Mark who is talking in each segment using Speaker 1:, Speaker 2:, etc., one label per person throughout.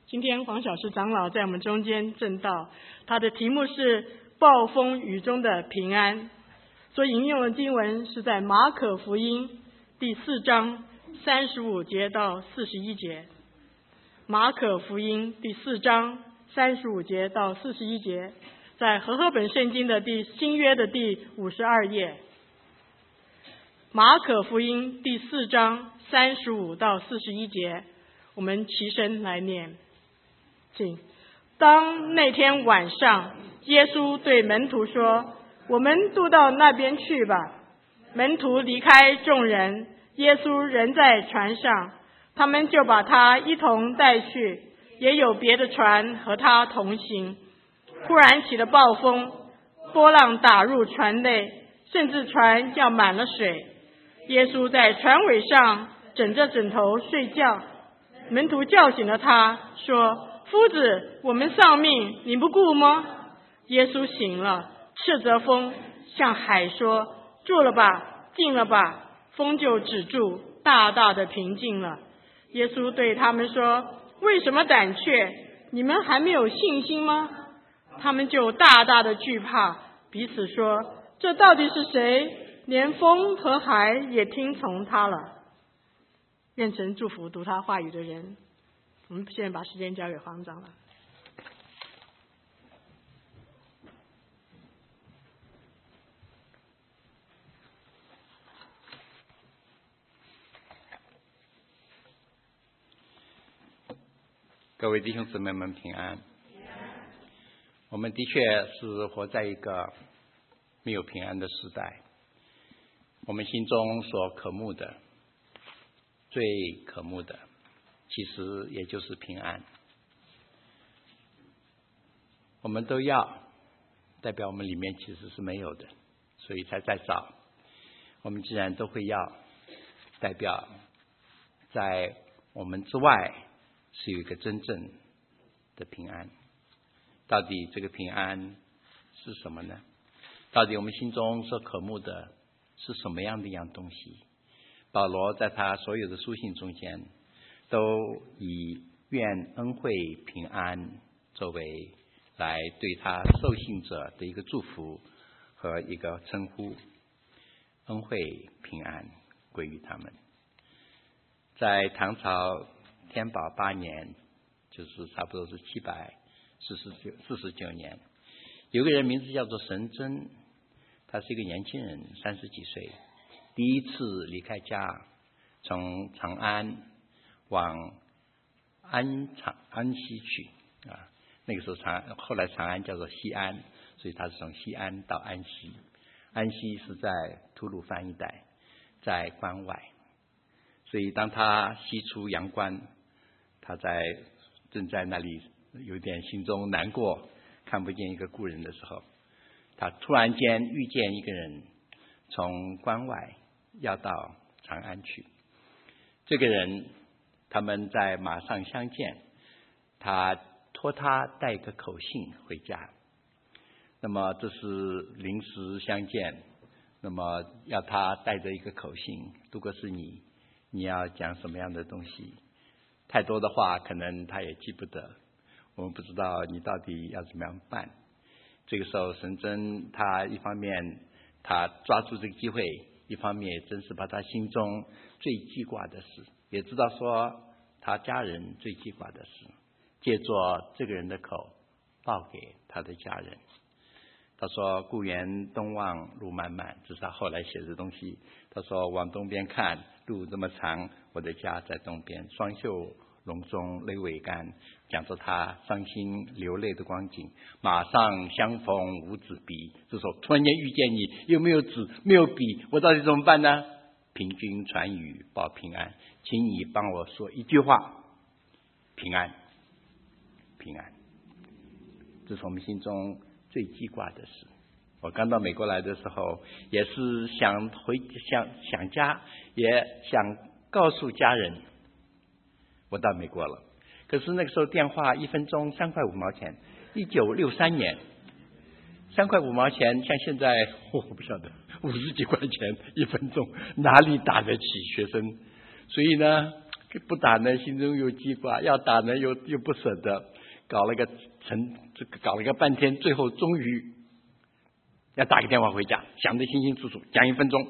Speaker 1: 今天黄小石长老在我们中间证道，他的题目是暴风雨中的平安。所引用的经文是在马可福音第4章35节到41节。马可福音第4章35节到41节，在和合本圣经的新约的第52页。马可福音第4章35到41节，我们齐声来念。请。当那天晚上，耶稣对门徒说：“我们渡到那边去吧。”门徒离开众人，耶稣人在船上，他们就把他一同带去，也有别的船和他同行。忽然起了暴风，波浪打入船内，甚至船要满了水。耶稣在船尾上枕着枕头睡觉，门徒叫醒了他，说：“夫子，我们丧命，你不顾吗？”耶稣醒了，斥责风，向海说：“住了吧，静了吧。”风就止住，大大的平静了。耶稣对他们说：“为什么胆怯？你们还没有信心吗？”他们就大大的惧怕，彼此说：“这到底是谁？连风和海也听从他了。”愿神祝福读他话语的人。我们现在把时间交给黄长老。
Speaker 2: 各位弟兄姊妹们平安。我们的确是活在一个没有平安的时代，我们心中所渴慕的，最渴慕的其实也就是平安。我们都要，代表我们里面其实是没有的，所以才在找。我们既然都会要，代表在我们之外是有一个真正的平安。到底这个平安是什么呢？到底我们心中所渴慕的是什么样的一样东西？保罗在他所有的书信中间都以愿恩惠平安作为来对他受信者的一个祝福和一个称呼。恩惠平安归于他们。在唐朝天宝8年，就是差不多是749年，有个人名字叫做神真，他是一个年轻人，30几岁，第一次离开家，从长安往安西去啊。那个时候后来长安叫做西安，所以他是从西安到安西。安西是在吐鲁番一带，在关外。所以当他西出阳关，他正在那里有点心中难过，看不见一个故人的时候，他突然间遇见一个人从关外要到长安去。这个人他们在马上相见，他托他带一个口信回家。那么这是临时相见，那么要他带着一个口信，如果是你要讲什么样的东西？太多的话可能他也记不得，我们不知道你到底要怎么样办。这个时候神真他一方面他抓住这个机会，一方面也真是把他心中最记挂的事，也知道说他家人最记挂的事，借着这个人的口报给他的家人。他说：“故园东望路漫漫，这是他后来写的东西。他说往东边看，路这么长，我的家在东边，双袖笼中泪未干，讲着他伤心流泪的光景。马上相逢无纸笔，这时候突然间遇见你，又没有纸没有笔，我到底怎么办呢？凭君传语报平安，请你帮我说一句话，平安，平安。”这是我们心中最记挂的事。我刚到美国来的时候，也是想家，也想告诉家人我到美国了。可是那个时候电话1分钟3块5毛钱，1963年3块5毛钱，像现在我不晓得50几块钱1分钟，哪里打得起学生？所以呢， 不打呢心中有记挂，要打呢又不舍得，搞了个半天，最后终于要打个电话回家，想得清清楚楚，讲1分钟，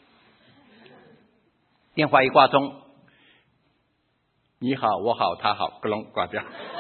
Speaker 2: 电话一挂通，你好我好他好，咯隆挂掉，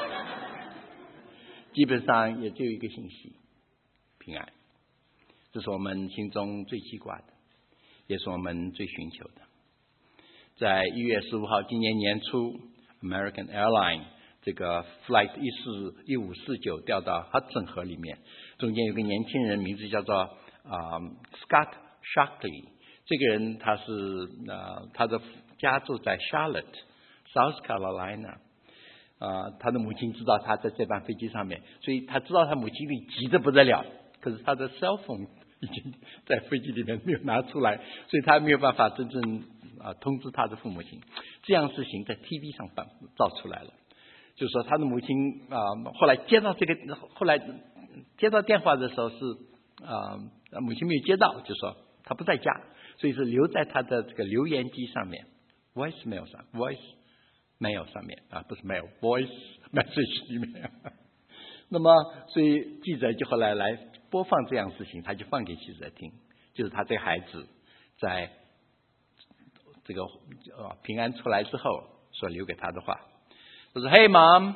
Speaker 2: 基本上也就一个信息，平安。这是我们心中最记挂的，也是我们最寻求的。在1月15号今年年初 American Airline 这个 Flight 1549掉到 Hudson 河里面，中间有个年轻人，名字叫做Scott Shockley。这个人他的家住在 Charlotte South Carolina，他的母亲知道他在这班飞机上面，所以他知道他母亲里急得不得了，可是他的 cell phone 已经在飞机里面没有拿出来，所以他没有办法真正通知他的父母亲。这样事情在 TV 上照出来了，就是说他的母亲后来接到电话的时候是母亲没有接到，就说他不在家，所以是留在他的这个留言机上面 voice mail 上面不是 mail voice message 里面。那么所以记者就后来播放这样的事情，他就放给记者听，就是他这个孩子在这个平安出来之后所留给他的话，他说 Hey mom,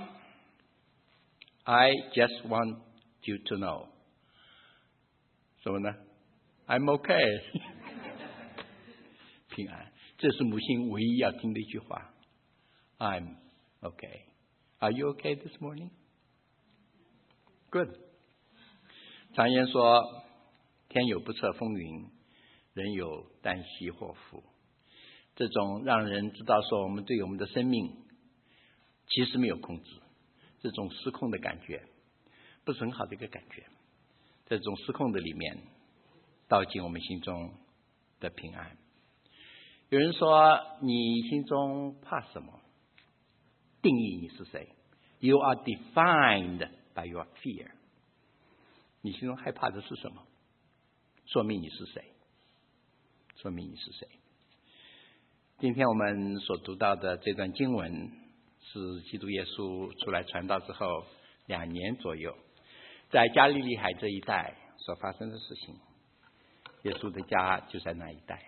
Speaker 2: I just want you to know 什么呢？ I'm okay 平安，这是母亲唯一要听的一句话。 I'm okay. Are you okay this morning? Good. 常言说天有不测风云，人有旦夕祸福，这种让人知道说我们对我们的生命其实没有控制，这种失控的感觉不是很好的一个感觉。在这种失控的里面道尽我们心中的平安。有人说你心中怕什么？定义你是谁。 You are defined by your fear。 你心中害怕的是什么？说明你是谁，说明你是谁。今天我们所读到的这段经文是基督耶稣出来传道之后2年左右，在加利利海这一带所发生的事情。耶稣的家就在那一带。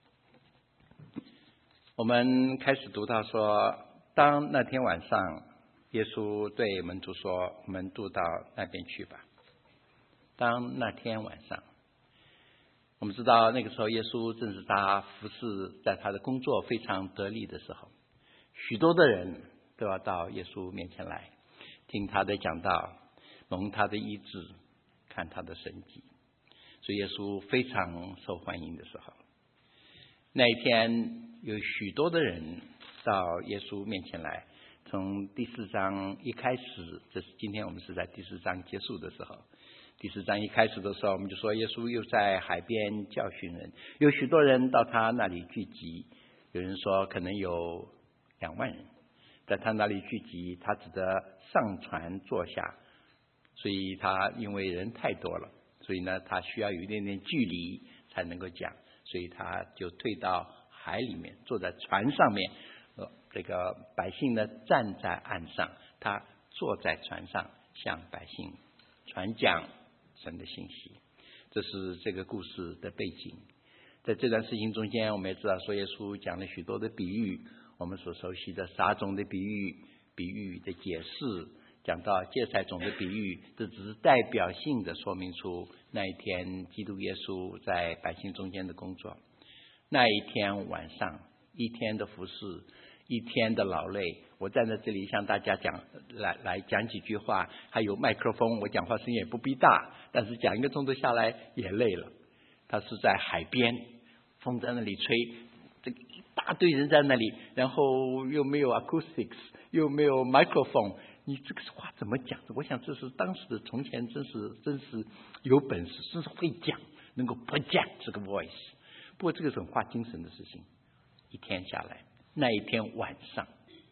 Speaker 2: 我们开始读到说，当那天晚上耶稣对门徒说，我们渡到那边去吧。当那天晚上，我们知道那个时候耶稣正是他服侍在他的工作非常得力的时候，许多的人都要到耶稣面前来听他的讲道，蒙他的医治，看他的神迹，所以耶稣非常受欢迎的时候，那一天有许多的人到耶稣面前来。从第4章一开始，这是今天我们是在第4章结束的时候，第4章一开始的时候，我们就说耶稣又在海边教训人，有许多人到他那里聚集，有人说可能有2万人在他那里聚集，他只得上船坐下，所以他因为人太多了，所以呢他需要有一点点距离才能够讲，所以他就退到海里面，坐在船上面，这个百姓呢站在岸上，他坐在船上向百姓传讲神的信息。这是这个故事的背景。在这段事情中间，我们也知道说耶稣讲了许多的比喻，我们所熟悉的撒种的比喻，比喻的解释，讲到芥菜种的比喻，这只是代表性的说明出那一天基督耶稣在百姓中间的工作。那一天晚上，一天的服侍，一天的劳累，我站在这里向大家讲来讲几句话，还有麦克风，我讲话声音也不必大，但是讲1个钟头下来也累了。他是在海边，风在那里吹，这个一大堆人在那里，然后又没有 acoustics， 又没有 microphone， 你这个话怎么讲？我想这是当时的从前真是有本事，真是会讲，能够 project 这个 voice。不过这个是很花精神的事情。一天下来，那一天晚上，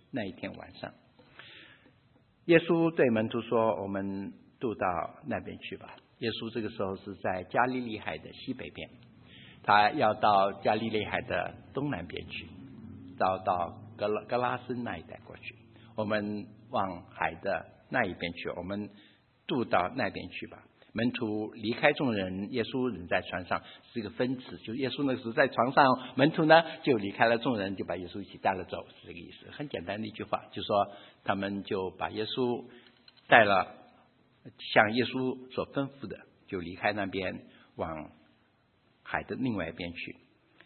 Speaker 2: 耶稣对门徒说，我们渡到那边去吧。耶稣这个时候是在加利利海的西北边，他要到加利利海的东南边去，到格拉森那一带过去，我们往海的那一边去，我们渡到那边去吧。门徒离开众人，耶稣人在船上，是一个分词，就耶稣那时候在船上，门徒呢就离开了众人，就把耶稣一起带了走，是这个意思。很简单的一句话，就说他们就把耶稣带了，像耶稣所吩咐的，就离开那边往海的另外一边去。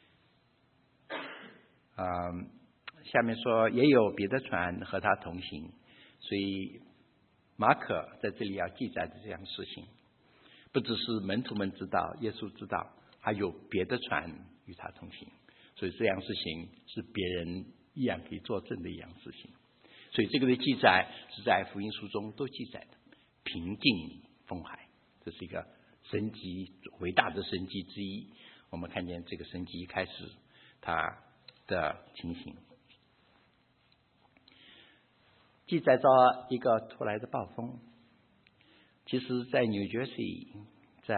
Speaker 2: 下面说也有别的船和他同行，所以马可在这里要记载的这样的事情，不只是门徒们知道，耶稣知道，还有别的船与他同行，所以这样事情是别人一样可以作证的一样事情。所以这个的记载是在福音书中都记载的，平静风海，这是一个神迹，伟大的神迹之一。我们看见这个神迹一开始它的情形，记载着一个突来的暴风。其实在 New Jersey 在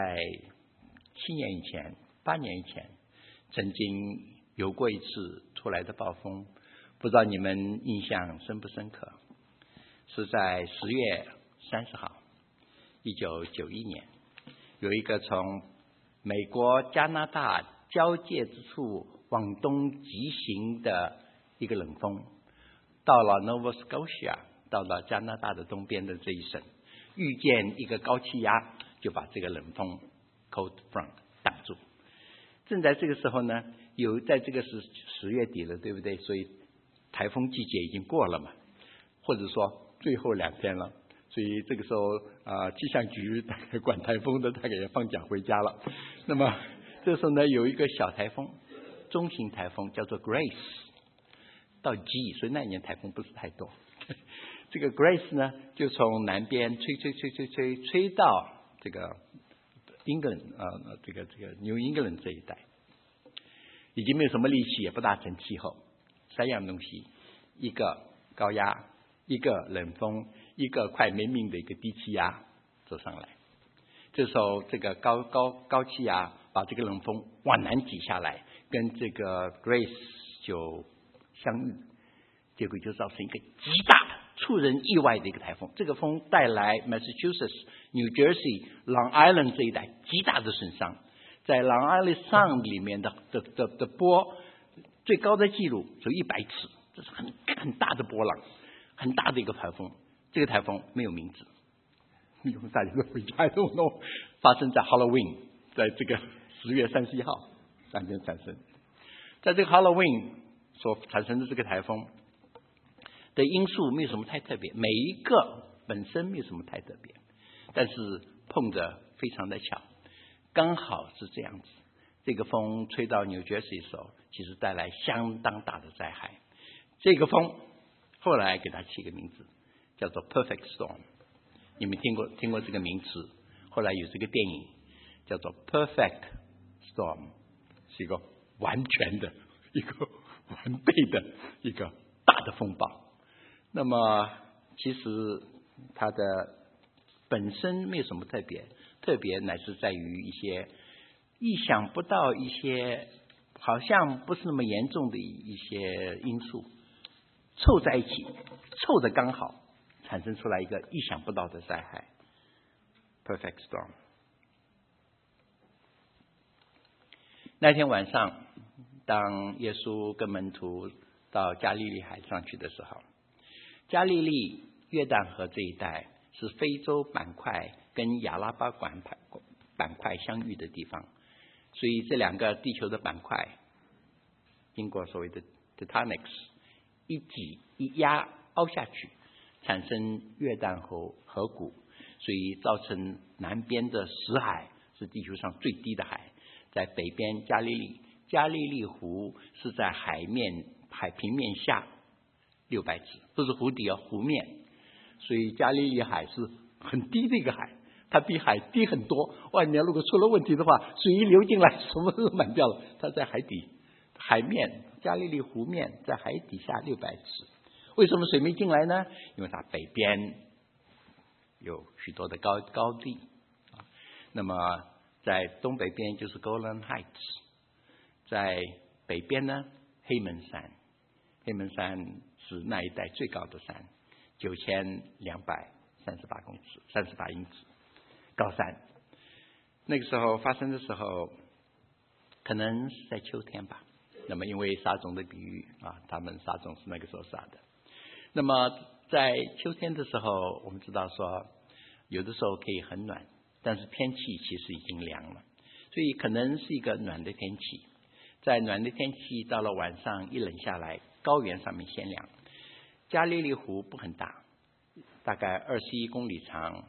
Speaker 2: 7年以前8年以前曾经有过一次突来的暴风，不知道你们印象深不深刻。是在10月30号1991年，有一个从美国加拿大交界之处往东疾行的一个冷风，到了 Nova Scotia， 到了加拿大的东边的这一省，遇见一个高气压，就把这个冷风 cold front 挡住。正在这个时候呢，在这个是10月底了，对不对？所以台风季节已经过了嘛，或者说最后2天了，所以这个时候气象局大概管台风的大概也放假回家了。那么这时候呢，有一个小台风，中型台风叫做 Grace 到 G， 所以那一年台风不是太多。这个 Grace 呢，就从南边吹到这个 England 这个 New England 这一带，已经没有什么力气，也不大成气候。3样东西，一个高压，一个冷风，一个快没命的一个低气压走上来。这时候这个高气压把这个冷风往南挤下来，跟这个 Grace 就相遇，结果就造成一个极大的出人意外的一个台风。这个风带来 Massachusetts、New Jersey、Long Island 这一带极大的损伤。在 Long Island Sound 里面的波最高的记录有100尺，这是很大的波浪，很大的一个台风。这个台风没有名字，大家都回家都弄，发生在 Halloween， 在这个10月31号当天产生。在这个 Halloween 所产生的这个台风的因素没有什么太特别，每一个本身没有什么太特别，但是碰着非常的巧，刚好是这样子。这个风吹到 New Jersey 的时候，其实带来相当大的灾害。这个风后来给它起个名字，叫做 Perfect Storm。你们听过这个名词？后来有这个电影叫做 Perfect Storm， 是一个完全的、一个完备的一个大的风暴。那么其实它的本身没有什么特别，特别乃是在于一些意想不到、一些好像不是那么严重的一些因素凑在一起，凑得刚好，产生出来一个意想不到的灾害 Perfect Storm。 那天晚上，当耶稣跟门徒到加利利海上去的时候，加利利约旦河这一带是非洲板块跟亚拉巴板块相遇的地方，所以这2个地球的板块经过所谓的 tectonics 一挤一压凹下去，产生约旦河谷，所以造成南边的死海是地球上最低的海，在北边加利利湖是在海平面下600尺，不是湖底湖面，所以加利利海是很低的一个海，它比海低很多。外面如果出了问题的话，水一流进来，什么都满掉了。它在海底，海面加利利湖面在海底下600尺。为什么水没进来呢？因为它北边有许多的高地，那么在东北边就是 Golan Heights， 在北边呢黑门山黑门山是那一带最高的山，9238公尺，38英尺高山。那个时候发生的时候，可能是在秋天吧。那么因为撒种的比喻啊，他们撒种是那个时候撒的。那么在秋天的时候，我们知道说，有的时候可以很暖，但是天气其实已经凉了，所以可能是一个暖的天气。在暖的天气到了晚上一冷下来，高原上面先凉。加利利湖不很大，大概21公里长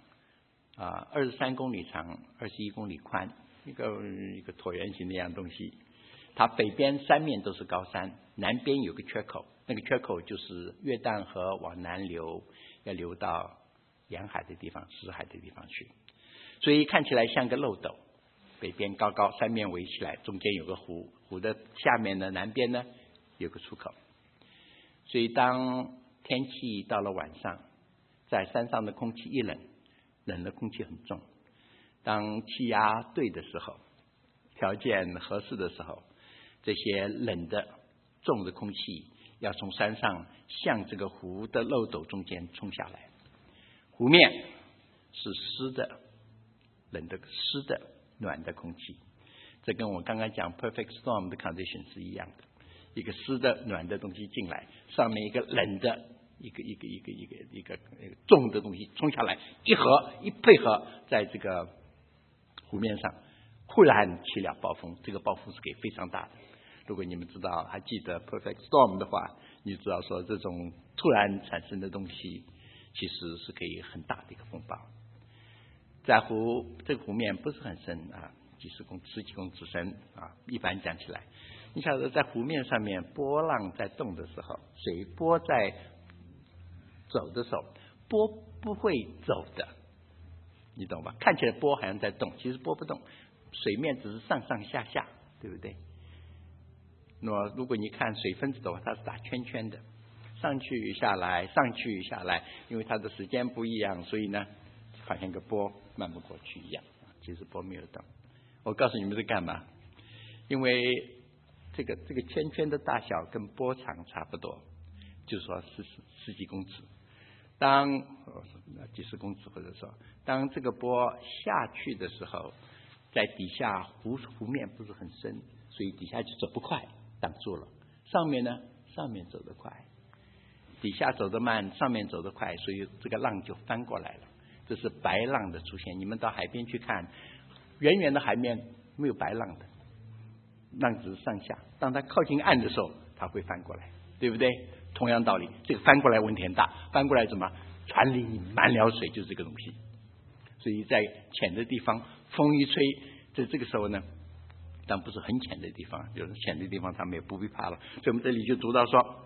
Speaker 2: ，23公里长，21公里宽，一个椭圆形的一样东西。它北边三面都是高山，南边有个缺口，那个缺口就是约旦河往南流，要流到沿海的地方、死海的地方去，所以看起来像个漏斗。北边高高，三面围起来，中间有个湖，湖的下面呢，南边呢有个出口。所以当天气到了晚上，在山上的空气一冷，冷的空气很重。当气压对的时候，条件合适的时候，这些冷的重的空气要从山上向这个湖的漏斗中间冲下来。湖面是湿的、冷的、湿的、暖的空气，这跟我刚刚讲 perfect storm 的 condition 是一样的。一个湿的、暖的东西进来，上面一个冷的、一个重的东西冲下来，一配合，在这个湖面上，忽然起了暴风。这个暴风是给非常大的。如果你们知道还记得 perfect storm 的话，你知道说这种突然产生的东西其实是可以很大的一个风暴。在这个湖面不是很深啊，十几公尺深啊，一般讲起来，你晓得在湖面上面波浪在动的时候，水波在走的时候，波不会走的，你懂吧？看起来波好像在动，其实波不动，水面只是上上下下，对不对？那么如果你看水分子的话，它是打圈圈的，上去下来，上去下来，因为它的时间不一样，所以呢好像个波漫不过去一样，其实波没有动。我告诉你们是干嘛？因为这个圈圈的大小跟波长差不多，就是说十几公尺。当几十公尺，或者说当这个波下去的时候，在底下湖面不是很深，所以底下就走不快，挡住了。上面呢，上面走得快，底下走得慢，上面走得快，所以这个浪就翻过来了。这是白浪的出现。你们到海边去看，远远的海面没有白浪的，浪只是上下。当它靠近岸的时候，它会翻过来，对不对？同样道理，这个翻过来问题很大。翻过来怎么？船里满了水，就是这个东西。所以在浅的地方，风一吹，这个时候呢，但不是很浅的地方，就是浅的地方他们也不必怕了。所以我们这里就读到说，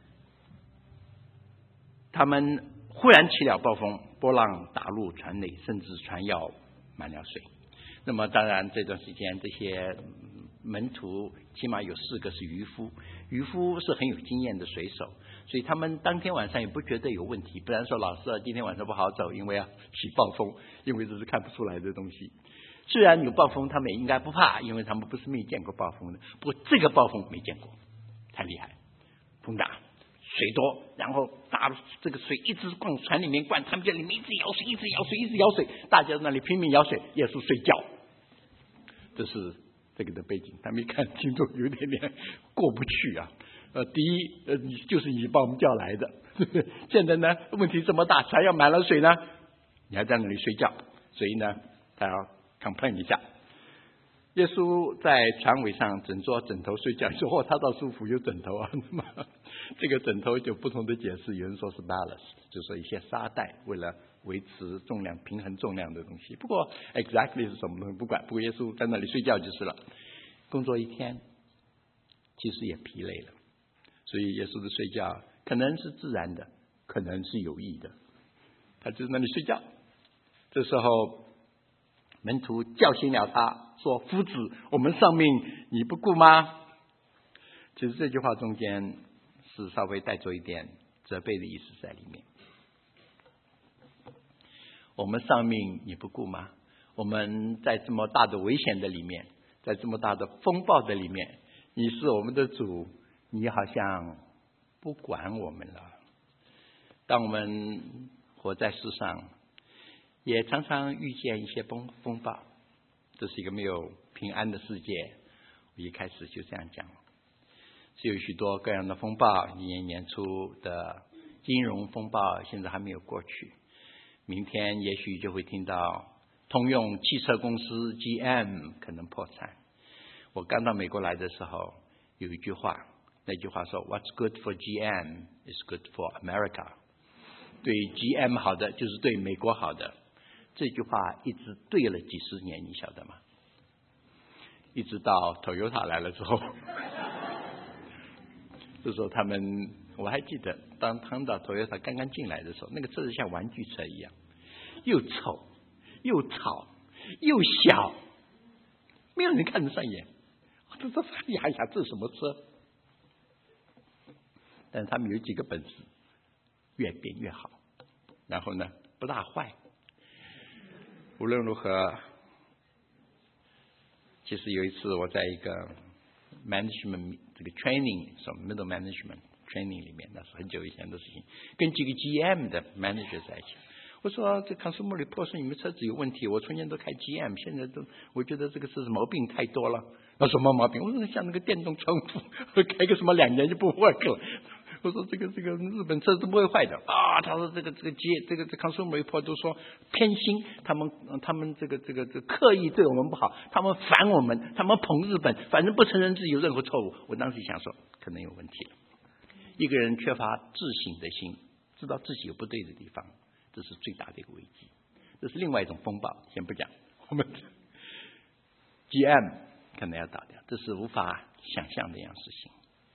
Speaker 2: 他们忽然起了暴风，波浪打入船内，甚至船要满了水。那么当然这段时间，这些门徒起码有4个是渔夫，渔夫是很有经验的水手，所以他们当天晚上也不觉得有问题。不然说老师今天晚上不好走，因为起暴风，因为这是看不出来的东西。虽然有暴风，他们也应该不怕，因为他们不是没见过暴风的。不过这个暴风没见过，太厉害，风大水多，然后打这个水一直往船里面灌，他们在里面一直舀水，一直舀水，一直舀水，大家在那里拼命舀水，耶稣睡觉。这是这个的背景，他们一看听众有点过不去啊。第一，就是你把我们叫来的，现在呢问题这么大，船要满了水呢，你还在那里睡觉，所以呢他要 complain 一下。耶稣在船尾上整桌枕头睡觉，说他倒舒服，有枕头啊。那么这个枕头有不同的解释，有人说是 ballast， 就是说一些沙袋，为了维持重量、平衡重量的东西。不过 exactly 是什么东西不管，不过耶稣在那里睡觉就是了。工作一天，其实也疲累了，所以耶稣的睡觉可能是自然的，可能是有意的，他就在那里睡觉。这时候门徒叫醒了他，说：“夫子，我们丧命，你不顾吗？”其实这句话中间是稍微带着一点责备的意思在里面。我们丧命你不顾吗？我们在这么大的危险的里面，在这么大的风暴的里面，你是我们的主，你好像不管我们了。当我们活在世上，也常常遇见一些风暴，这是一个没有平安的世界。我一开始就这样讲，是有许多各样的风暴，年初的金融风暴现在还没有过去，明天也许就会听到通用汽车公司 GM 可能破产。我刚到美国来的时候，有一句话，那句话说 What's good for GM is good for America。 对 GM 好的就是对美国好的。这句话一直对了几十年，你晓得吗？一直到 Toyota 来了之后，这时候我还记得当看到 Toyota 刚刚进来的时候，那个车子像玩具车一样，又丑又吵又小，没有人看得上眼。我说呀，这是什么车？但是他们有几个本事，越变越好，然后呢不大坏。无论如何，其实有一次我在一个 management 这个 training middle management training 里面，那是很久以前的事情，跟几个 GM 的 manager 在一起。我说这 consumer report 说你们车子有问题，我从前都开 GM， 现在我觉得这个是毛病太多了。他说什么毛病？我说像那个电动窗户，开个什么2年就不 work 了。我说这个日本车是不会坏的啊。他说这个 consumer report 都说偏心，他们这个刻意对我们不好，他们反我们，他们捧日本，反正不承认自己有任何错误。我当时想说可能有问题了。一个人缺乏自省的心，知道自己有不对的地方，这是最大的一个危机。这是另外一种风暴，先不讲。我们 GM 可能要倒掉，这是无法想象的一样事情。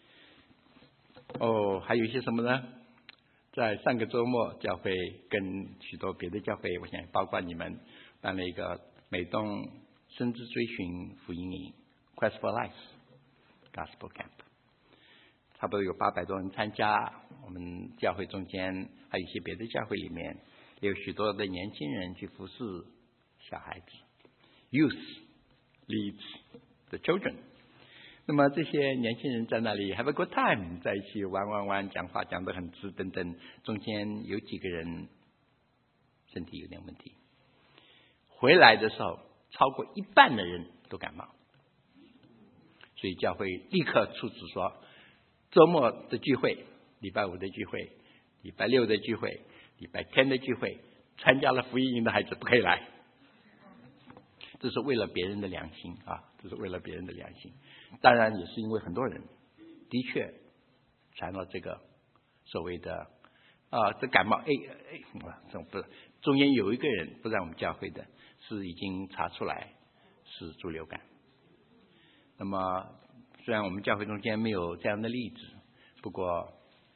Speaker 2: 还有一些什么呢？在上个周末，教会跟许多别的教会，我想包括你们，办了一个美东深知追寻福音营 Quest for Life Gospel Camp， 差不多有800多人参加。我们教会中间还有一些别的教会里面，也有许多的年轻人去服侍小孩子 Youth leads the children。那么这些年轻人在那里 have a good time， 在一起玩，讲话讲得很直等等，中间有几个人身体有点问题，回来的时候超过1半的人都感冒，所以教会立刻处置说，周末的聚会，礼拜5的聚会，礼拜6的聚会，礼拜天的聚会，参加了福音营的孩子不可以来。这是为了别人的良心啊，这是为了别人的良心。当然也是因为很多人的确传了这个所谓的这感冒不是，中间有一个人不在我们教会的，是已经查出来是猪流感。那么虽然我们教会中间没有这样的例子，不过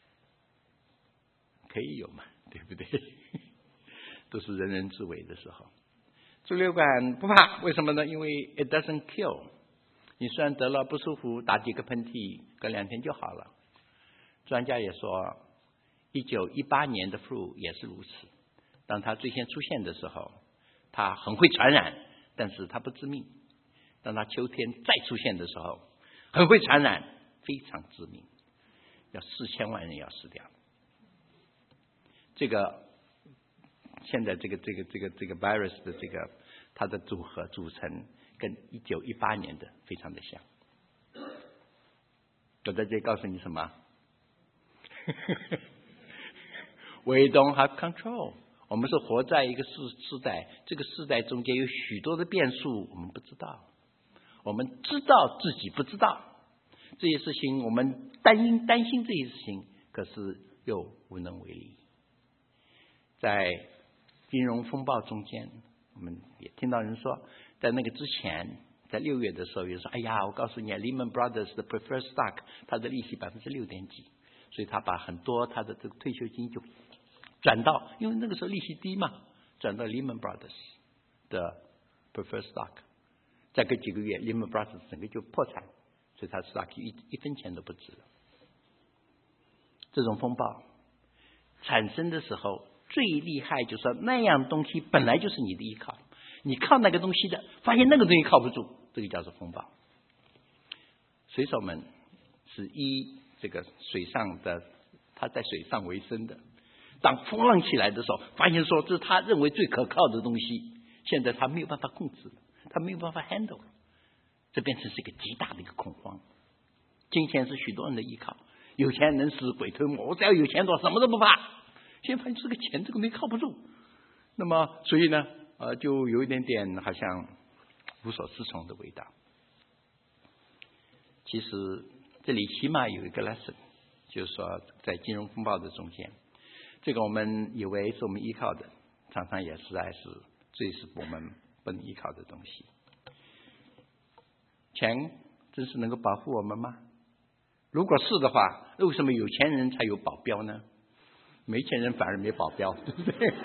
Speaker 2: 可以有嘛，对不对？都是人人自危的时候。猪流感不怕，为什么呢？因为 it doesn't kill。你虽然得了不舒服，打几个喷嚏，隔2天就好了。专家也说，1918年的 flu 也是如此。当它最先出现的时候，它很会传染，但是它不致命。当它秋天再出现的时候，很会传染，非常致命，要4000万人要死掉。这个现在这个 virus 的它的组成跟1918年的非常的像。我在这里告诉你什么？We don't have control。我们是活在一个世代，这个世代中间有许多的变数，我们不知道。我们知道自己不知道这些事情，我们担心这些事情，可是又无能为力。在金融风暴中间，我们也听到人说，在那个之前，在6月的时候，有人说：“哎呀，我告诉你 ，Lehman Brothers 的 preferred stock， 它的利息6%点几，所以他把很多他的这个退休金就转到，因为那个时候利息低嘛，转到 Lehman Brothers 的 preferred stock。再隔几个月 ，Lehman Brothers 整个就破产，所以他 stock 一分钱都不值了。这种风暴产生的时候，最厉害就是说那样东西本来就是你的依靠，你靠那个东西的，发现那个东西靠不住，这个叫做风暴。水手们是依这个水上的他在水上为生的。当风浪起来的时候，发现说这是他认为最可靠的东西，现在他没有办法控制，他没有办法 handle， 这变成是一个极大的一个恐慌。金钱是许多人的依靠，有钱能使鬼推磨，我只要有钱，我什么都不怕。现在发现这个钱这个没靠不住，那么所以呢，就有一点点好像无所适从的味道。其实这里起码有一个 lesson， 就是说在金融风暴的中间，这个我们以为是我们依靠的，常常也实在是最是我们不能依靠的东西。钱真是能够保护我们吗？如果是的话，为什么有钱人才有保镖呢？没钱人反而没保镖，对不对？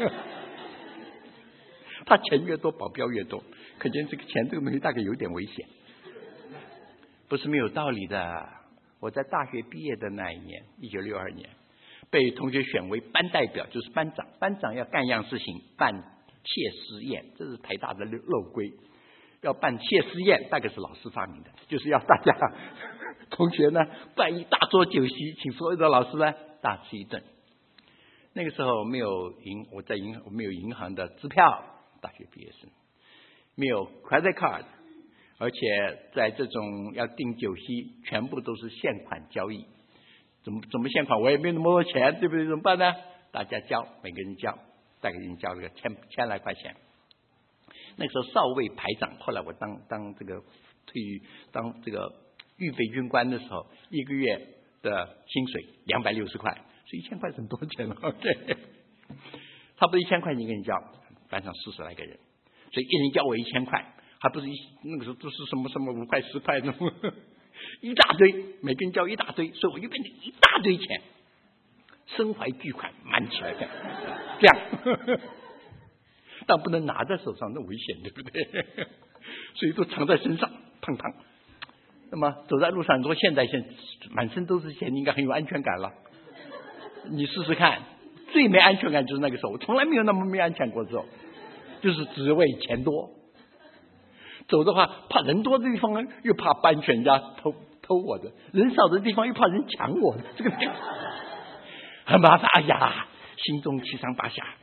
Speaker 2: 他钱越多，保镖越多，可见这个钱这个东西大概有点危险，不是没有道理的。我在大学毕业的那一年，1962年，被同学选为班代表，就是班长。班长要干一样事情，办谢师宴，这是台大的漏规。要办谢师宴，大概是老师发明的，就是要大家同学呢办一大桌酒席，请所有的老师呢大吃一顿。那个时候没有我没有银行的支票，大学毕业生没有 credit card， 而且在这种要订酒席，全部都是现款交易。怎么现款？我也没那么多钱，对不对？怎么办呢？大家交，每个人交，大概人交了个千来块钱。那个时候少尉排长，后来我当这个当这个预备军官的时候，一个月的薪水260块，所以1000块是很多钱了。对，差不多1000块钱一个人交，班上40来个人，所以一人交我1000块，还不是那个时候都是什么5块10块那种，一大堆，每个人交一大堆，所以我就变成一大堆钱，身怀巨款满起来的，这样。但不能拿在手上，那危险，对不对？所以都藏在身上，胖胖。那么走在路上，说现满身都是钱，应该很有安全感了。你试试看，最没安全感就是那个时候，我从来没有那么没安全过。之后就是只为钱多，走的话怕人多的地方又怕搬全家偷我的，人少的地方又怕人抢我的，这个很麻烦。哎呀，心中七上八下。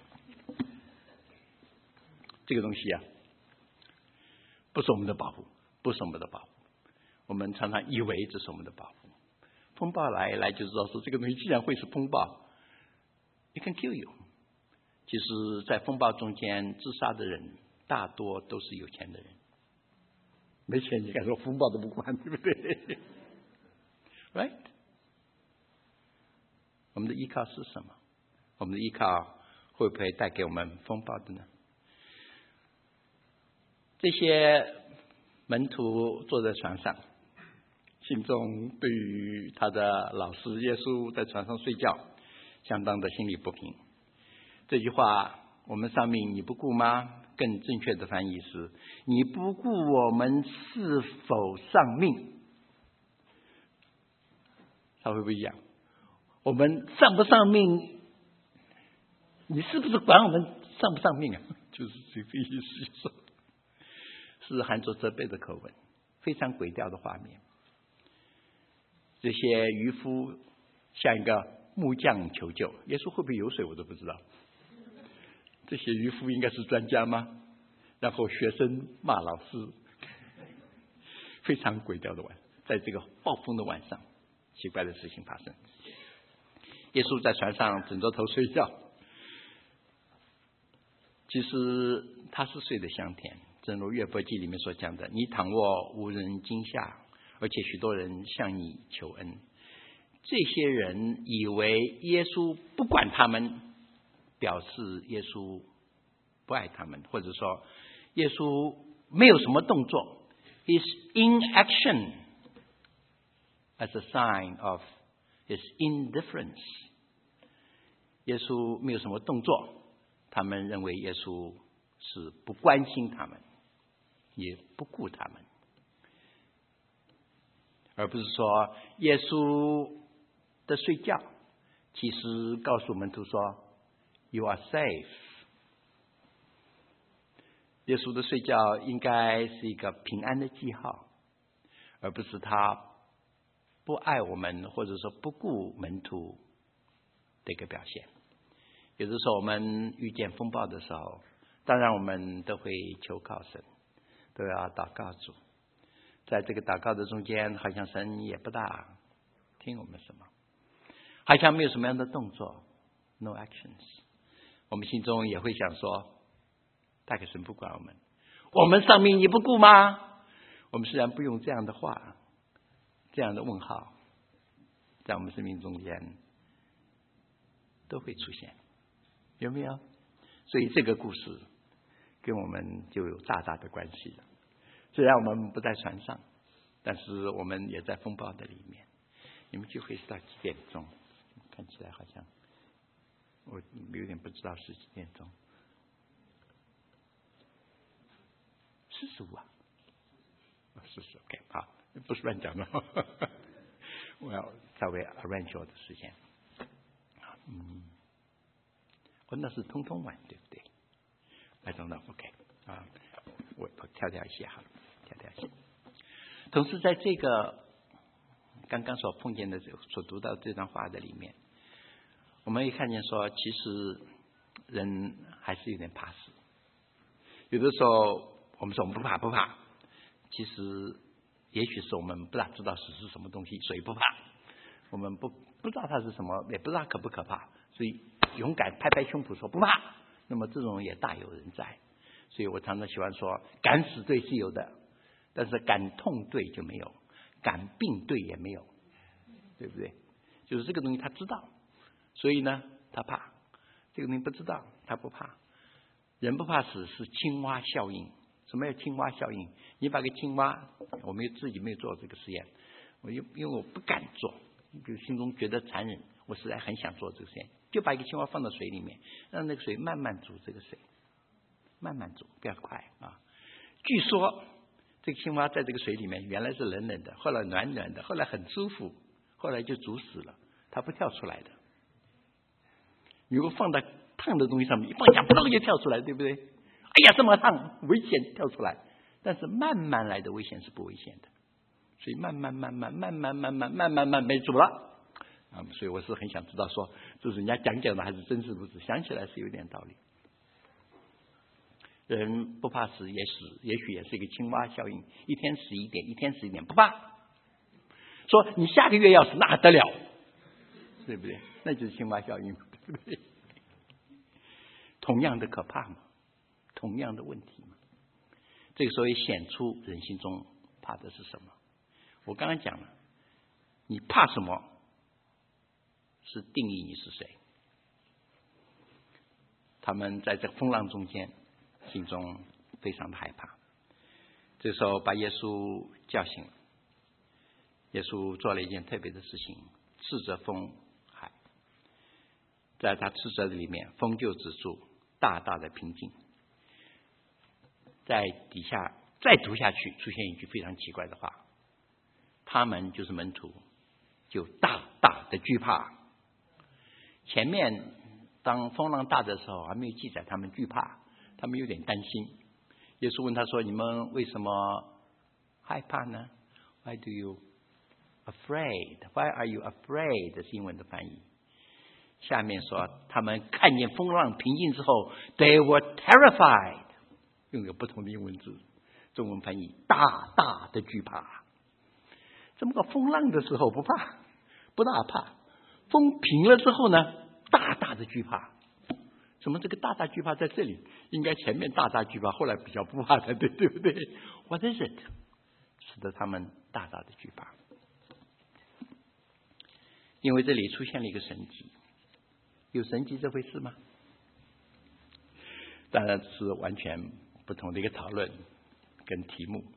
Speaker 2: 这个东西啊，不是我们的保护，不是我们的保护。我们常常以为这是我们的保护。风暴来就知道说，这个东西既然会是风暴 ，it can kill you。其实，在风暴中间自杀的人，大多都是有钱的人。没钱，你敢说风暴都不管，对不对 ？Right？ 我们的依靠是什么？我们的依靠会不会带给我们风暴的呢？这些门徒坐在船上，心中对于他的老师耶稣在船上睡觉，相当的心里不平。这句话我们上面你不顾吗？更正确的翻译是：你不顾我们是否丧命？他会不会讲？我们上不上命？你是不是管我们上不上命啊？就是这个意思说。是含着责备的口吻，非常诡调的画面。这些渔夫向一个木匠求救，耶稣会不会游水我都不知道。这些渔夫应该是专家吗？然后学生骂老师，非常诡调的在这个暴风的晚上，奇怪的事情发生。耶稣在船上枕着头睡觉，其实他是睡得香甜。正如约伯记里面所讲的，你躺卧无人惊吓，而且许多人向你求恩。这些人以为耶稣不管他们，表示耶稣不爱他们，或者说耶稣没有什么动作。His inaction as a sign of his indifference。耶稣没有什么动作，他们认为耶稣是不关心他们，也不顾他们，而不是说耶稣的睡觉其实告诉门徒说 You are safe。 耶稣的睡觉应该是一个平安的记号，而不是他不爱我们，或者说不顾门徒的一个表现。有的时候我们遇见风暴的时候，当然我们都会求告神，都要祷告主。在这个祷告的中间，好像神也不大听我们什么，好像没有什么样的动作 ，no actions。我们心中也会想说，大概神不管我们，我们上面你不顾吗？我们虽然不用这样的话，这样的问号，在我们生命中间都会出现，有没有？所以这个故事跟我们就有大大的关系了。虽然我们不在船上，但是我们也在风暴的里面。你们聚会是到几点钟？看起来好像我有点不知道是几点钟。45啊，40 OK， 好，不是乱讲的。我要稍微 arrange 我的时间。那是通通晚，对不对？I don't know， OK 啊，我跳一些好了，跳一些。同时在这个刚刚所碰见的所读到这段话的里面，我们也看见说，其实人还是有点怕死。有的时候我们说我们不怕，其实也许是我们不大知道死是什么东西，所以不怕。我们不知道它是什么，也不知道可不可怕，所以勇敢拍拍胸脯说不怕。那么这种也大有人在。所以我常常喜欢说，敢死队是有的，但是敢痛队就没有，敢病队也没有，对不对？就是这个东西他知道，所以呢他怕，这个东西不知道他不怕。人不怕死是青蛙效应。什么叫青蛙效应？你把个青蛙，我们自己没有做这个实验，因为我不敢做，就心中觉得残忍，我实在很想做这个实验，就把一个青蛙放到水里面，让那个水慢慢煮这个水，慢慢煮，不要快啊。据说这个青蛙在这个水里面原来是冷冷的，后来暖暖的，后来很舒服，后来就煮死了，它不跳出来的。如果放到烫的东西上面，一放下砰就跳出来，对不对？哎呀，这么烫，危险，跳出来。但是慢慢来的危险是不危险的，所以慢慢没煮了啊。所以我是很想知道说，这是人家讲的还是真是如此？想起来是有点道理。人不怕死也许也是一个青蛙效应，一天死一点，一天死一点，不怕。说你下个月要死，那还得了，对不对？那就是青蛙效应，对不对？同样的可怕嘛，同样的问题嘛。这个时候也显出人心中怕的是什么。我刚刚讲了，你怕什么是定义你是谁。他们在这风浪中间心中非常的害怕。这时候把耶稣叫醒了。耶稣做了一件特别的事情，斥责风海。在他斥责的里面，风就止住，大大的平静。在底下再读下去，出现一句非常奇怪的话，他们就是门徒，就大大的惧怕。前面当风浪大的时候还没有记载他们惧怕，他们有点担心。耶稣问他说，你们为什么害怕呢？ Why do you afraid? Why are you afraid? 是英文的翻译。下面说他们看见风浪平静之后 They were terrified， 用个不同的英文字，中文翻译大大的惧怕。这么个风浪的时候不怕，不大怕，风平了之后呢，大大的惧怕。怎么这个大大惧怕在这里？应该前面大大惧怕，后来比较不怕才对，对不对？ What is it？ 使得他们大大的惧怕。因为这里出现了一个神迹。有神迹这回事吗？当然是完全不同的一个讨论跟题目。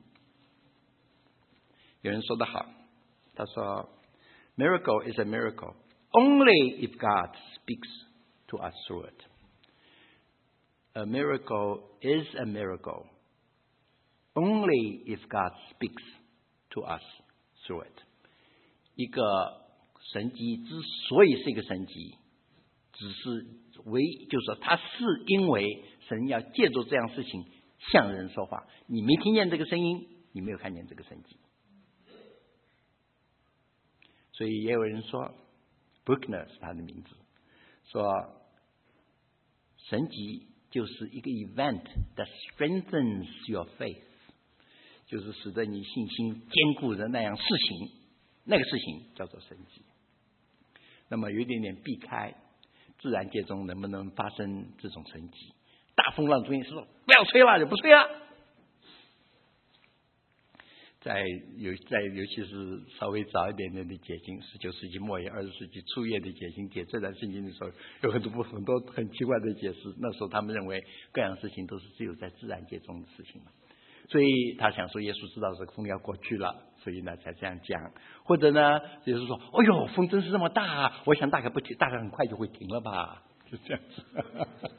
Speaker 2: 有人说得好，他说 Miracle is a miracle only if God speaks to us through it. A miracle is a miracle only if God speaks to us through it. 一个神迹之所以是一个神迹，只是就是说它是因为神要借助这样事情向人说话。你没听见这个声音，你没有看见这个神迹。所以也有人说 Buchner 是他的名字， 说神迹就是一个 event that strengthens your faith， 就是使得你信心坚固的那样事情，那个事情叫做神迹。那么有一点点避开自然界中能不能发生这种神迹，大风浪中间说不要吹了就不吹了。尤其是稍微早一点点的解经，19世纪末叶20世纪初叶的解经解这段圣经的时候，有很多很奇怪的解释。那时候他们认为各样事情都是只有在自然界中的事情嘛，所以他想说耶稣知道这个风要过去了，所以呢才这样讲。或者呢耶稣说哎呦风真是这么大，我想大概很快就会停了吧，就这样子。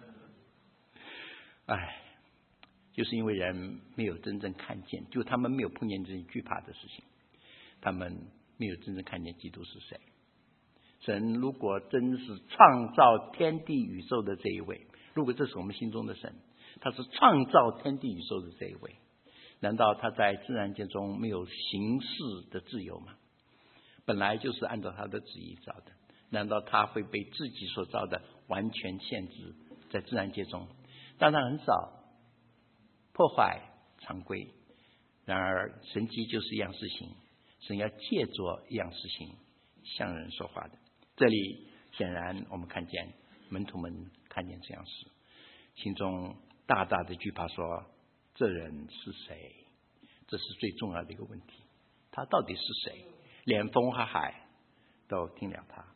Speaker 2: 哎，就是因为人没有真正看见，就他们没有碰见这些惧怕的事情，他们没有真正看见基督是谁。神如果真是创造天地宇宙的这一位，如果这是我们心中的神，他是创造天地宇宙的这一位，难道他在自然界中没有行事的自由吗？本来就是按照他的旨意造的，难道他会被自己所造的完全限制在自然界中？当然很少破坏常规，然而神迹就是一样事情，神要借着一样事情向人说话的。这里显然我们看见门徒们看见这样事，心中大大的惧怕，说这人是谁？这是最重要的一个问题，他到底是谁？连风和海都听了他。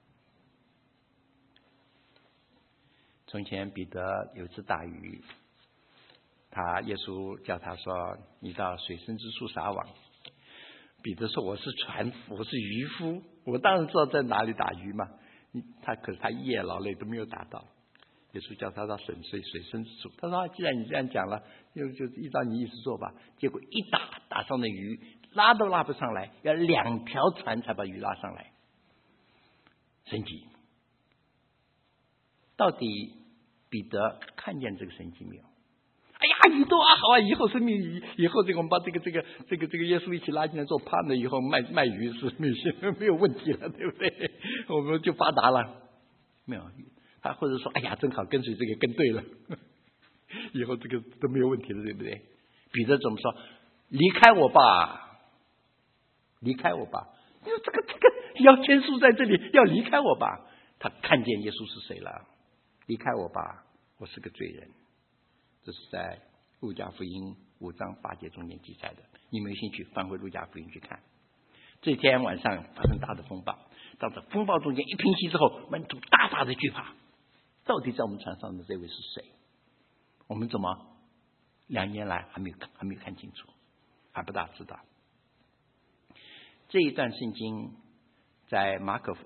Speaker 2: 从前彼得有一次打鱼，耶稣叫他说你到水深之处撒网。彼得说我是船夫，我是渔夫，我当然知道在哪里打鱼嘛。可是他一夜劳累都没有打到。耶稣叫他到水深之处，他说既然你这样讲了，就依照你意思做吧。结果一打上的鱼拉都拉不上来，要2条船才把鱼拉上来。神迹，到底彼得看见这个神迹没有？哎呀，鱼多啊，好啊！以后生命以后我们把这个耶稣一起拉进来做 partner 以后卖鱼是没有问题了，对不对？我们就发达了。没有，他或者说哎呀，正好跟随这个跟对了，以后这个都没有问题了，对不对？彼得怎么说？离开我吧，离开我吧！这个要签书在这里，要离开我吧。他看见耶稣是谁了？离开我吧，我是个罪人。这是在路加福音5章8节中间记载的，你们有兴趣翻回路加福音去看。这天晚上发生大的风暴，到这风暴中间一平息之后，门徒大大的惧怕，到底在我们船上的这位是谁？我们怎么2年来还没有看清楚，还不大知道。这一段圣经在马可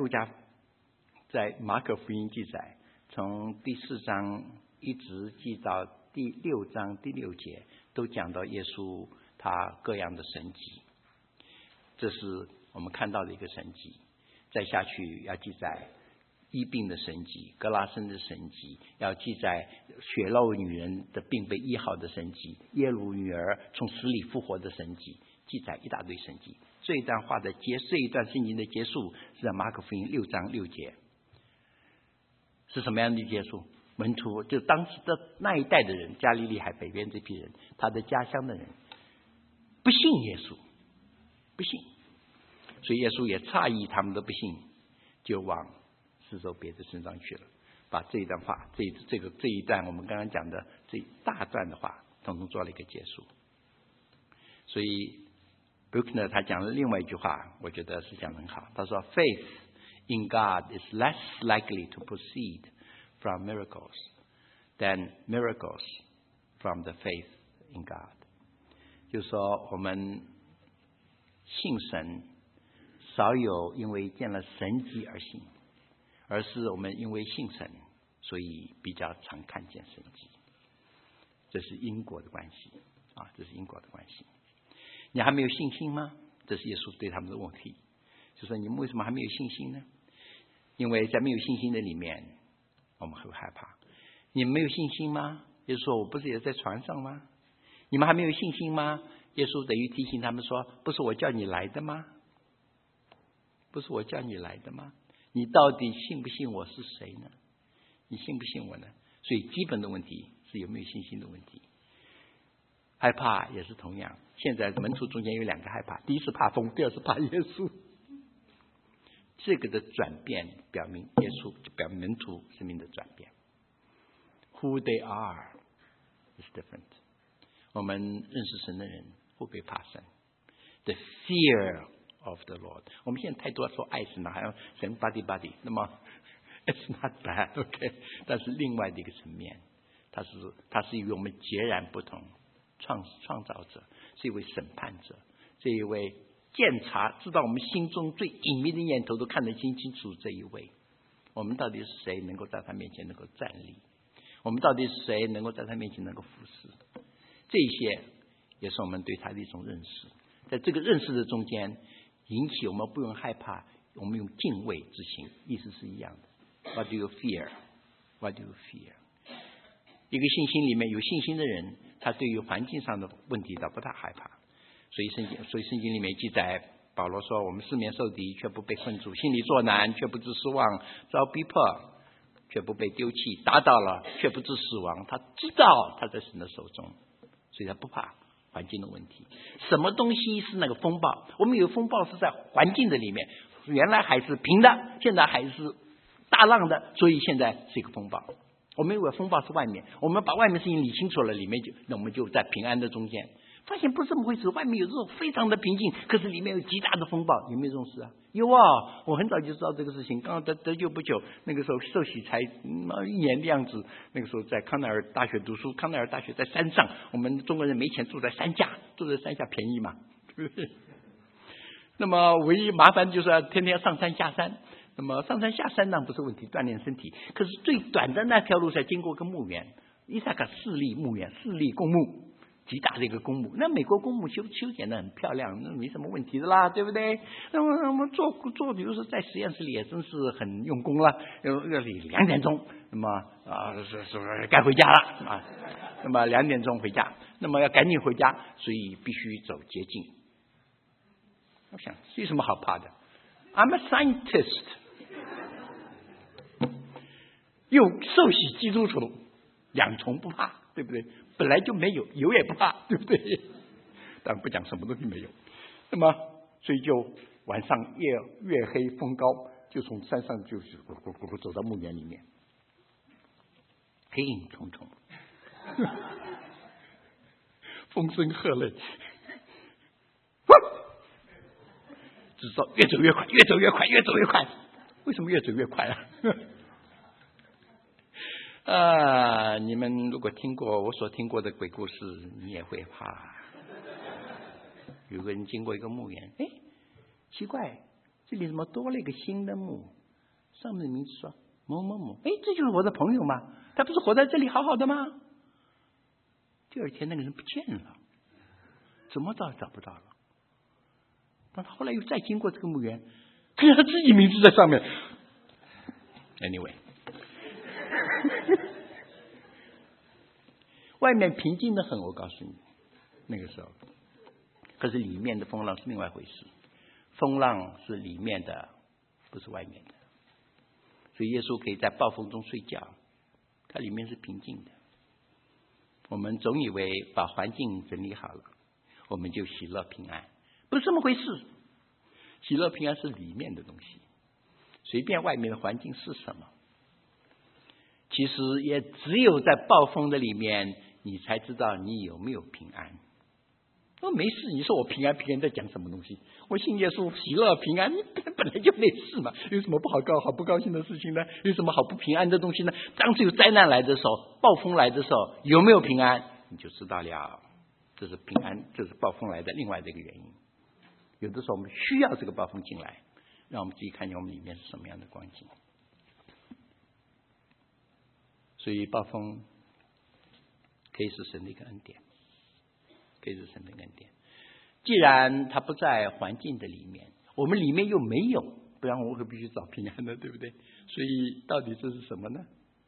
Speaker 2: 福音记载，从第4章一直记到第6章第6节，都讲到耶稣他各样的神迹，这是我们看到的一个神迹。再下去要记载医病的神迹，格拉森的神迹，要记载血漏女人的病被医好的神迹，耶鲁女儿从死里复活的神迹，记载一大堆神迹。这一段圣经的结束是在马可福音6章6节。是什么样的结束？门徒就当时的那一代的人，加利利海北边这批人，他的家乡的人不信耶稣，不信，所以耶稣也诧异他们的不信，就往四周别的身上去了，把这一段话这一段我们刚刚讲的这一大段的话统统做了一个结束。所以 Buchner 他讲了另外一句话，我觉得是讲得很好。他说 Faith in God is less likely to proceed from miracles than miracles from the faith in God。 就是说我们信神少有因为见了神迹而信，而是我们因为信神，所以比较常看见神迹。这是因果的关系啊，这是因果的关系。你还没有信心吗？这是耶稣对他们的问题，就说你们为什么还没有信心呢？因为在没有信心的里面我们会害怕。你们没有信心吗？耶稣说我不是也在船上吗？你们还没有信心吗？耶稣等于提醒他们说，不是我叫你来的吗？不是我叫你来的吗？你到底信不信我是谁呢？ 你信不信我呢？所以基本的问题是有没有信心的问题。害怕也是同样，现在门徒中间有两个害怕，第一是怕风，第二是怕耶稣。这个的转变表明耶稣，就表明门徒生命的转变。Who they are is different。我们认识神的人会不会怕神 ？The fear of the Lord。我们现在太多说爱神了，还要神 body， 那么 it's not bad，OK？但是另外的一个层面，它是与我们截然不同。创造者，是一位审判者，这一位鉴察，知道我们心中最隐秘的念头都看得清清楚。这一位，我们到底是谁能够在他面前能够站立？我们到底是谁能够在他面前能够服侍？这些也是我们对他的一种认识。在这个认识的中间，引起我们不用害怕，我们用敬畏之心，意思是一样的。What do you fear? What do you fear? 一个信心里面有信心的人，他对于环境上的问题他不大害怕。所以圣经里面记载，保罗说：“我们四面受敌，却不被困住；心里作难，却不致失望；遭逼迫，却不被丢弃；打倒了，却不致死亡。”他知道他在神的手中，所以他不怕环境的问题。什么东西是那个风暴？我们有风暴是在环境的里面，原来还是平的，现在还是大浪的，所以现在是一个风暴。我们以为风暴是外面，我们把外面事情理清楚了，里面那我们就在平安的中间，发现不是这么回事。外面有这种非常的平静，可是里面有极大的风暴，有没有这种事啊？有啊！我很早就知道这个事情，刚刚得救不久，那个时候受洗才1年的样子，那个时候在康奈尔大学读书，康奈尔大学在山上，我们中国人没钱住在山下，住在山下便宜嘛，对不对？那么唯一麻烦就是要天天上山下山。那么上山下山呢不是问题，锻炼身体。可是最短的那条路是经过个墓园，伊萨克4例墓园，4例公墓，极大的一个公墓。那美国公墓修剪得很漂亮，那没什么问题的啦，对不对？那么我们做，比如说在实验室里也真是很用功了。2点钟，那么是该回家了啊。那么2点钟回家，那么要赶紧回家，所以必须走捷径。我想这有什么好怕的 ？I'm a scientist。又受洗基督徒，两重不怕，对不对？本来就没有，有也不怕，对不对？当然不讲什么东西没有。那么，所以就晚上月黑风高，就从山上就是走到墓园里面，黑影重重，风声鹤唳，只知道越走越快，越走越快，越走越快。为什么越走越快啊？你们如果听过我所听过的鬼故事，你也会怕。有个人经过一个墓园，奇怪，这里怎么多了一个新的墓？上面的名字说某某某，这就是我的朋友吗？他不是活在这里好好的吗？第二天那个人不见了，怎么找不到了。但他后来又再经过这个墓园，看见他自己名字在上面。Anyway。外面平静的很，我告诉你，那个时候，可是里面的风浪是另外一回事。风浪是里面的，不是外面的。所以耶稣可以在暴风中睡觉，它里面是平静的。我们总以为把环境整理好了，我们就喜乐平安，不是这么回事。喜乐平安是里面的东西，随便外面的环境是什么。其实也只有在暴风的里面，你才知道你有没有平安。没事，你说我平安在讲什么东西？我信耶稣，喜乐平安，本来就没事嘛，有什么好不高兴的事情呢？有什么好不平安的东西呢？当只有灾难来的时候，暴风来的时候，有没有平安，你就知道了。这是平安，这是暴风来的另外的一个原因。有的时候我们需要这个暴风进来，让我们自己看见我们里面是什么样的光景。所以暴风可以是神的一个恩典，可以是神的恩典。既然它不在环境的里面，我们里面又没有，不然我们必须找平安的，对不对？所以到底这是什么呢？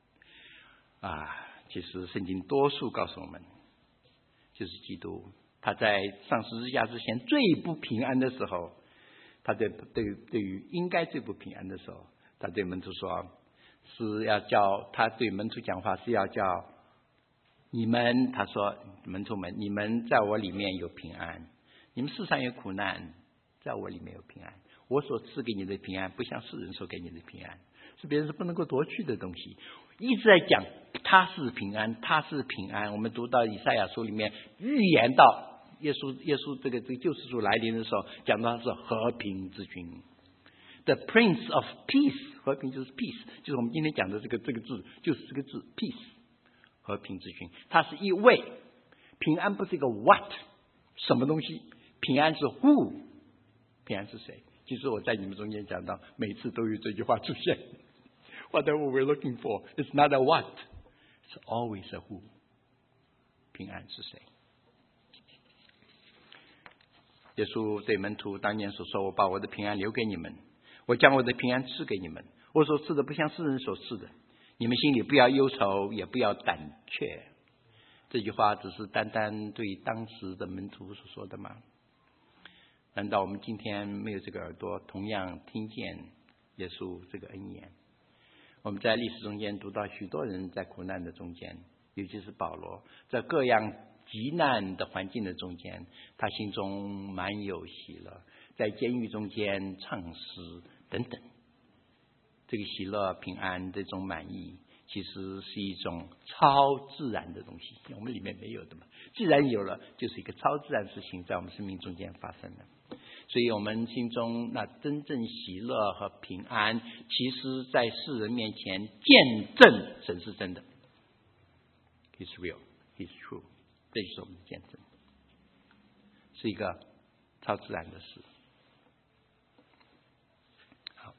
Speaker 2: 其实圣经多数告诉我们，就是基督。他在上十字架之前最不平安的时候，他对于应该最不平安的时候，他对门徒说： 是要叫他对门徒讲话，是要叫你们，他说门徒们，你们在我里面有平安，你们世上有苦难，在我里面有平安。我所赐给你的平安，不像世人所给你的平安，是别人是不能够夺去的东西。一直在讲他是平安，他是平安。我们读到以赛亚书里面预言到耶稣这个救世主来临的时候，讲到他是和平之君。The Prince of Peace， 和平就是 peace， 就是我们今天讲的这个字，就是这个字 peace， 和平之君。他是一位，平安不是一个 what 什么东西，平安是 who， 平安是谁？其实我在你们中间讲到，每次都有这句话出现。Whatever we're looking for, it's not a what, it's always a who。平安是谁？耶稣对门徒当年所说：“我把我的平安留给你们。”我将我的平安赐给你们，我所赐的不像世人所赐的，你们心里不要忧愁，也不要胆怯。这句话只是单单对当时的门徒所说的吗？难道我们今天没有这个耳朵，同样听见耶稣这个恩言？我们在历史中间读到许多人在苦难的中间，尤其是保罗，在各样极难的环境的中间，他心中满有喜乐，在监狱中间唱诗等等。这个喜乐平安这种满意，其实是一种超自然的东西，我们里面没有的嘛。既然有了，就是一个超自然事情在我们生命中间发生的。所以我们心中那真正喜乐和平安，其实在世人面前见证神是真的。He's real, He's true， 这就是我们的见证，是一个超自然的事。好，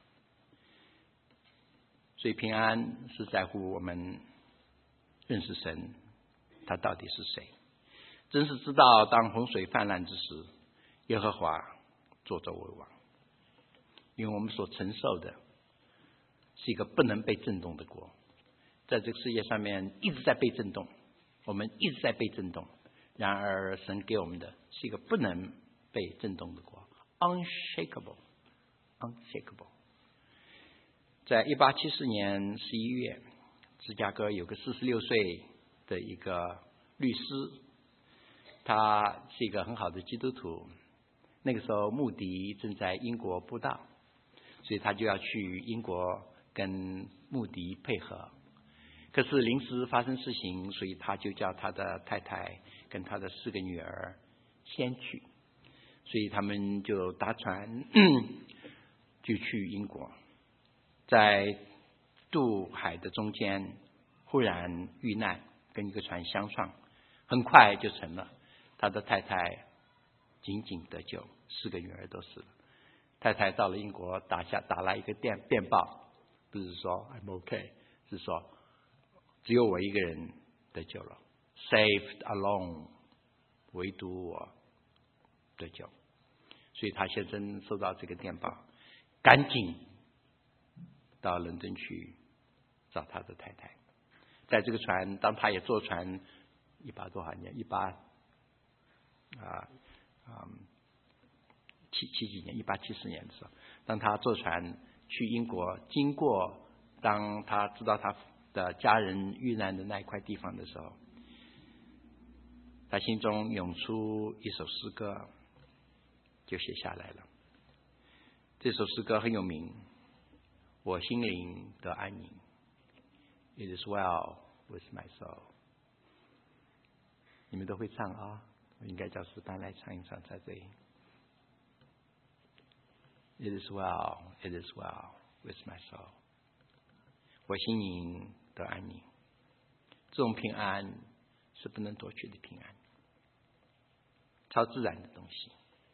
Speaker 2: 所以平安是在乎我们认识神，他到底是谁。真是知道当洪水泛滥之时，耶和华坐着为王，因为我们所承受的是一个不能被震动的国，在这个世界上面一直在被震动，我们一直在被震动，然而神给我们的是一个不能被震动的国， unshakable。 在1874年11月，芝加哥有个46岁的一个律师，他是一个很好的基督徒。那个时候穆迪正在英国布道，所以他就要去英国跟穆迪配合。可是临时发生事情，所以他就叫他的太太跟他的4个女儿先去，所以他们就搭船就去英国。在渡海的中间忽然遇难，跟一个船相撞，很快就成了。他的太太仅仅得救，4个女儿都死了。太太到了英国打来一个电报，不是说 I'm okay， 是说只有我一个人得救了， saved alone， 唯独我得救。所以他先生收到这个电报，赶紧到伦敦去找他的太太。在这个船，当他也坐船18多少年，1870年的时候，当他坐船去英国，经过当他知道他的家人遇难的那一块地方的时候，他心中涌出一首诗歌，就写下来了。这首诗歌很有名，我心灵得安宁， It is well with my soul。 你们都会唱啊，我应该叫诗班来唱一唱才对。It is well, it is well with my soul。 我心灵得安宁，这种平安是不能夺取的平安，超自然的东西。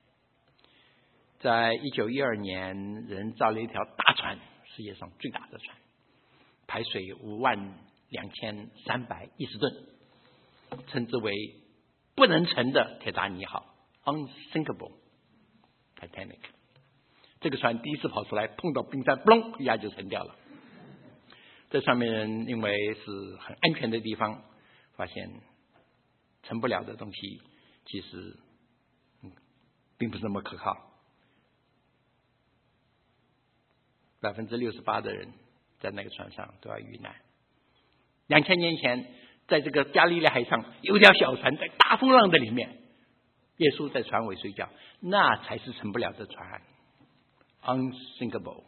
Speaker 2: 在1912年，人造了一条大船，世界上最大的船，排水52310吨，称之为不能沉的铁达尼号 ，unsinkable Titanic。这个船第一次跑出来，碰到冰山，嘣一下就沉掉了。这上面人因为是很安全的地方，发现沉不了的东西，其实并不是那么可靠。68%的人在那个船上都要遇难。2000年前，在这个加利利海上有一条小船在大风浪的里面，耶稣在船尾睡觉，那才是成不了的船 ，unsinkable。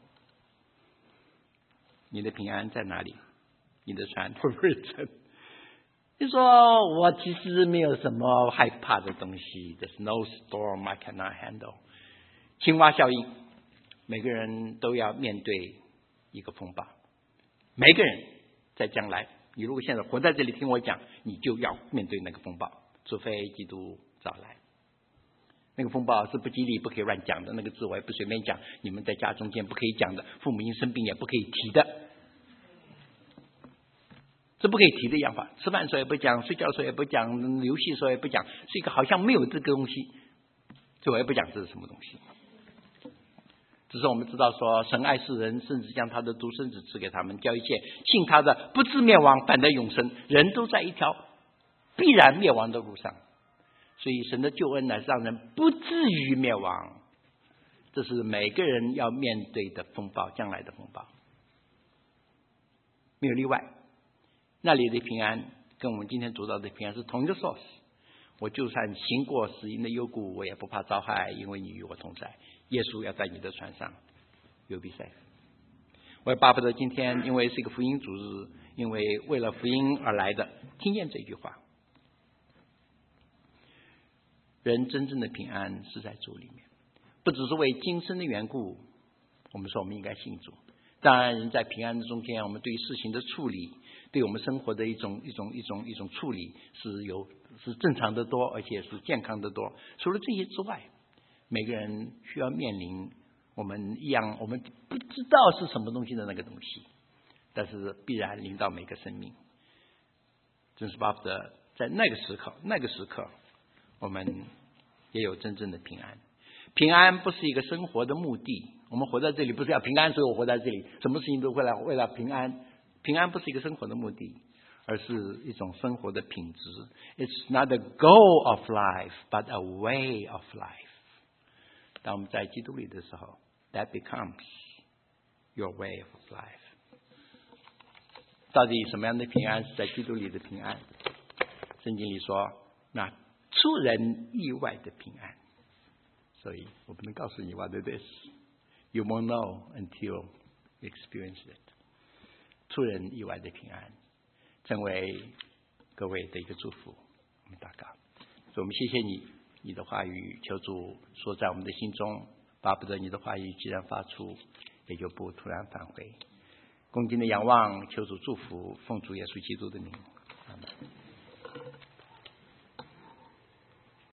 Speaker 2: 你的平安在哪里？你的船会不会沉？你说我其实没有什么害怕的东西 ，There's no storm I cannot handle。青蛙效应，每个人都要面对一个风暴。每个人在将来，你如果现在活在这里听我讲，你就要面对那个风暴，除非基督早来。那个风暴是不吉利，不可以乱讲的，那个字我也不随便讲，你们在家中间不可以讲的，父母亲生病也不可以提的，这不可以提的样法。吃饭时候也不讲，睡觉时候也不讲，游戏时候也不讲，是一个好像没有这个东西，这我也不讲这是什么东西。只是我们知道说，神爱世人，甚至将他的独生子赐给他们，叫一切信他的不至灭亡，反得永生。人都在一条必然灭亡的路上，所以神的救恩乃是让人不至于灭亡。这是每个人要面对的风暴，将来的风暴，没有例外。那里的平安跟我们今天读到的平安是同一个 source。我就算行过死荫的幽谷，我也不怕遭害，因为你与我同在。耶稣要在你的船上，You'll be safe。我也巴不得今天，因为是一个福音主日，因为为了福音而来的，听见这句话。人真正的平安是在主里面，不只是为今生的缘故，我们说我们应该信主。当然，人在平安的中间，我们对于事情的处理，对我们生活的一种处理是正常的多，而且是健康的多。除了这些之外，每个人需要面临我们不知道是什么东西的那个东西，但是必然临到每个生命。真是巴不得在那个时刻，我们也有真正的平安。平安不是一个生活的目的，我们活在这里不是要平安，所以我活在这里，什么事情都会为了平安。平安不是一个生活的目的，而是一种生活的品质。It's not a goal of life, but a way of life。当我们在基督里的时候 ，that becomes your way of life。到底什么样的平安是在基督里的平安？圣经里说，那出人意外的平安。所以我不能告诉你 what it is. You won't know until you experience it. 出人意外的平安，成为各位的一个祝福。我们祷告，所以我们谢谢你的话语，求主说在我们的心中，巴不得你的话语既然发出，也就不突然返回。恭敬的仰望，求主祝福，奉主耶稣基督的名，阿们。